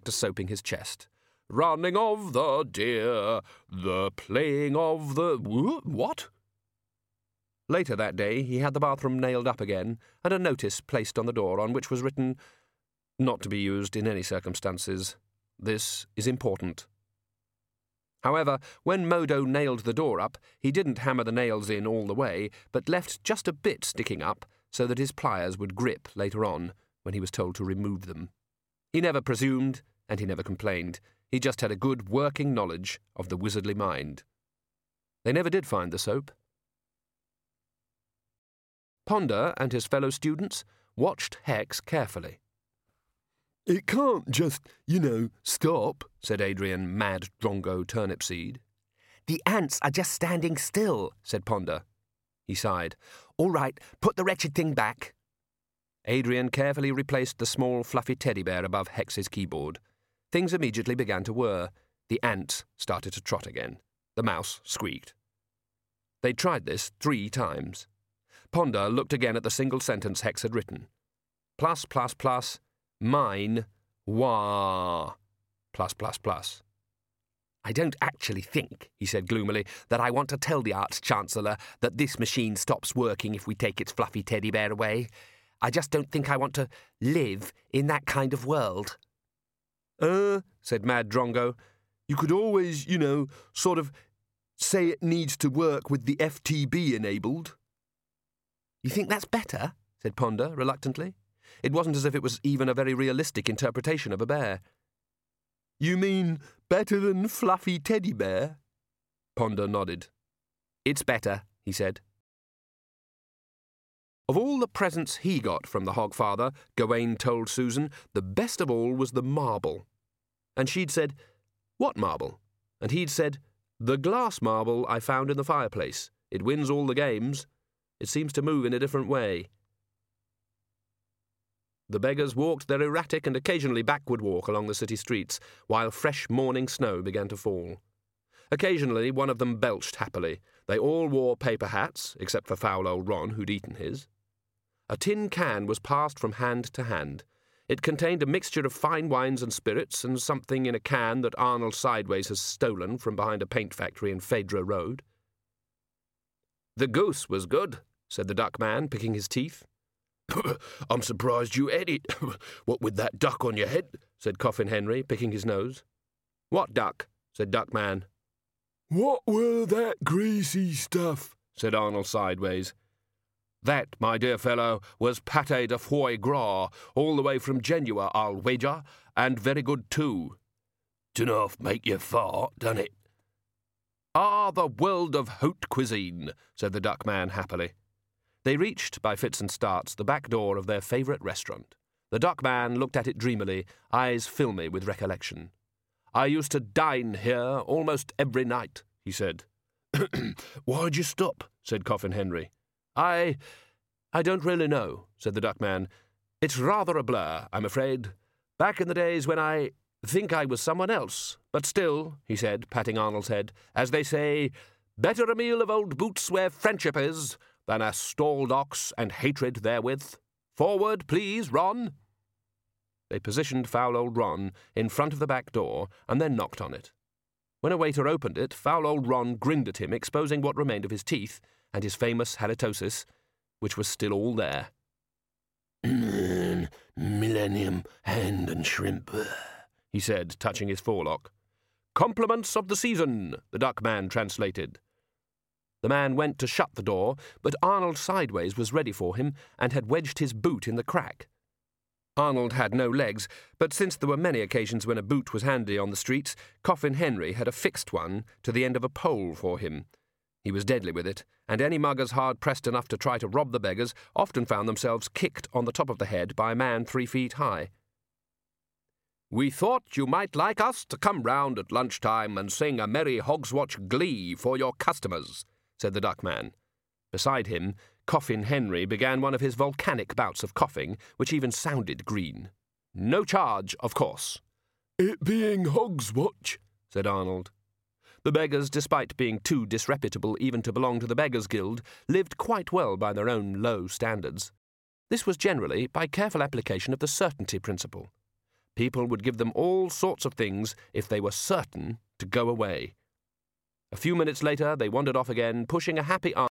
back to soaping his chest. Running of the deer, the playing of the... What? Later that day, he had the bathroom nailed up again, and a notice placed on the door on which was written, "Not to be used in any circumstances. This is important." However, when Modo nailed the door up, he didn't hammer the nails in all the way, but left just a bit sticking up so that his pliers would grip later on when he was told to remove them. He never presumed, and he never complained. He just had a good working knowledge of the wizardly mind. They never did find the soap. Ponder and his fellow students watched Hex carefully. "It can't just, stop," said Adrian Mad Drongo Turnipseed. "The ants are just standing still," said Ponder. He sighed. "All right, put the wretched thing back." Adrian carefully replaced the small fluffy teddy bear above Hex's keyboard. Things immediately began to whir. The ants started to trot again. The mouse squeaked. They tried this 3 times. Ponder looked again at the single sentence Hex had written. Plus, plus, plus, mine, wah, plus, plus, plus. "I don't actually think," he said gloomily, "that I want to tell the Arts Chancellor that this machine stops working if we take its fluffy teddy bear away. I just don't think I want to live in that kind of world." Said Mad Drongo, "you could always, sort of say it needs to work with the FTB enabled." "You think that's better?" said Ponder reluctantly. It wasn't as if it was even a very realistic interpretation of a bear. "You mean better than fluffy teddy bear?" Ponder nodded. "It's better," he said. Of all the presents he got from the Hogfather, Gawain told Susan, the best of all was the marble. And she'd said, "What marble?" And he'd said, "The glass marble I found in the fireplace. It wins all the games. It seems to move in a different way." The beggars walked their erratic and occasionally backward walk along the city streets, while fresh morning snow began to fall. Occasionally one of them belched happily. They all wore paper hats, except for foul old Ron, who'd eaten his. A tin can was passed from hand to hand. It contained a mixture of fine wines and spirits, and something in a can that Arnold Sideways has stolen from behind a paint factory in Phaedra Road. "The goose was good," said the duck man, picking his teeth. "I'm surprised you ate it. What with that duck on your head?" said Coffin Henry, picking his nose. "What duck?" said Duckman. "What were that greasy stuff?" said Arnold Sideways. "That, my dear fellow, was pâté de foie gras, all the way from Genoa, I'll wager, and very good too." "D'nough make you fart, done it?" "Ah, the world of haute cuisine," said the Duckman happily. They reached, by fits and starts, the back door of their favourite restaurant. The Duckman looked at it dreamily, eyes filmy with recollection. "I used to dine here almost every night," he said. "Why'd you stop?" said Coffin Henry. I don't really know," said the Duckman. "It's rather a blur, I'm afraid. Back in the days when I think I was someone else. But still," he said, patting Arnold's head, "as they say, better a meal of old boots where friendship is than a stalled ox and hatred therewith. Forward, please, Ron." They positioned foul old Ron in front of the back door and then knocked on it. When a waiter opened it, foul old Ron grinned at him, exposing what remained of his teeth and his famous halitosis, which was still all there. "Millennium hand and shrimp," he said, touching his forelock. "Compliments of the season," the Duckman translated. The man went to shut the door, but Arnold Sideways was ready for him and had wedged his boot in the crack. Arnold had no legs, but since there were many occasions when a boot was handy on the streets, Coffin Henry had affixed one to the end of a pole for him. He was deadly with it, and any muggers hard-pressed enough to try to rob the beggars often found themselves kicked on the top of the head by a man 3 feet high. "We thought you might like us to come round at lunchtime and sing a merry Hogswatch glee for your customers," said the Duckman. Beside him, Coffin Henry began one of his volcanic bouts of coughing, which even sounded green. "No charge, of course." "It being Hogswatch," said Arnold. The beggars, despite being too disreputable even to belong to the Beggars' Guild, lived quite well by their own low standards. This was generally by careful application of the certainty principle. People would give them all sorts of things if they were certain to go away. A few minutes later, they wandered off again, pushing a happy